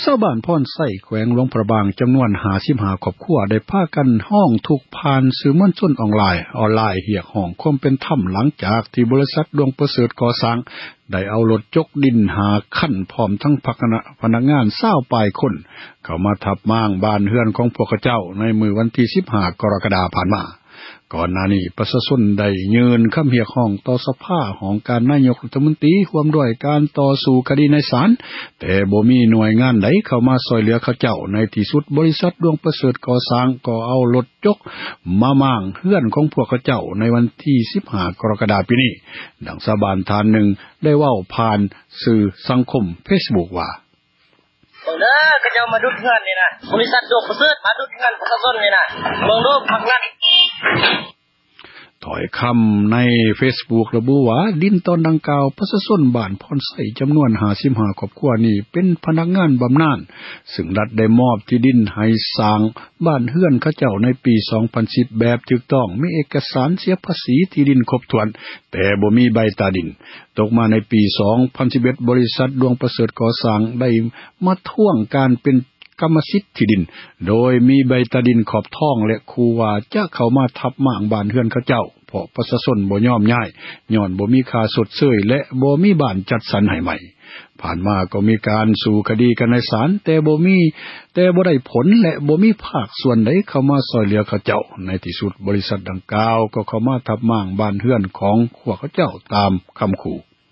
าวบ้านพรไส้แขวงหลวงพระบางจำนวน55ครอบครัวได้พากันห้องทุกผ่านสื่อมวลชนออนไลน์เรียกร้องความเป็นธรรมหลังจากที่บริษัทดวงประเสริฐก่อสร้างได้เอารถจกดินหาขั้นพร้อมทั้งพนักงาน20ปลายคนเข้ามาทับม้างบ้านเรือนของพวกเขาเจ้าในมื้อวันที่15กรกฎาคมผ่านมาก่อนหน้านี้ประชาชนได้ยื่นคำเรียกร้องต่อสภาของการนายกรัฐมนตรีร่วมด้วยการต่อสู้คดีในศาลแต่บ่มีหน่วยงานใดเข้ามาช่วยเหลือเขาเจ้าในที่สุดบริษัทดวงประเสริฐก่อสร้างก็เอารถจกมาม้างเรือนของพวกเขาเจ้าในวันที่15กรกฎาคมปีนี้ดังชาวบ้านท่านหนึ่งได้เว้าผ่านสื่อสังคม Facebook ว่าก็จะมาดุดเงินนี่นะบริษัทดวงประเสริฐมาดุดเงินประชาชนนี่นะเมืองโลกพักนั้นถอยคำใน Facebook ระบุว่าดินตอนดังกล่าวประชาชนบ้านพรไส้จำนวน55ครอบครัวนี้เป็นพนักงานบำนาญซึ่งรัฐได้มอบที่ดินให้สร้างบ้านเรือนเขาเจ้าในปี2010แบบถูกต้องมีเอกสารเสียภาษีที่ดินครบถ้วนแต่บ่มีใบตาดินตกมาในปี2011บริษัทดวงประเสริฐก่อสร้างได้มาท่วงการเป็นกรรมสิทธิ์ที่ดินโดยมีใบตาดินขอบท้องและคู่ว่าจะเข้ามาทับม้างบ้านเรือนเขาเจ้าเพราะประชาชนบ่ยอมย้ายย้อนบ่มีค่าชดเชยและบ่มีบ้านจัดสรรให้ใหม่ผ่านมาก็มีการสู้คดีกันในศาลแต่บ่ได้ผลและบ่มีภาคส่วนใดเข้ามาช่วยเหลือเขาเจ้าในที่สุดบริษัทดังกล่าวก็เข้ามาทับม้างบ้านเรือนของพวกเขาเจ้าตามคำขู่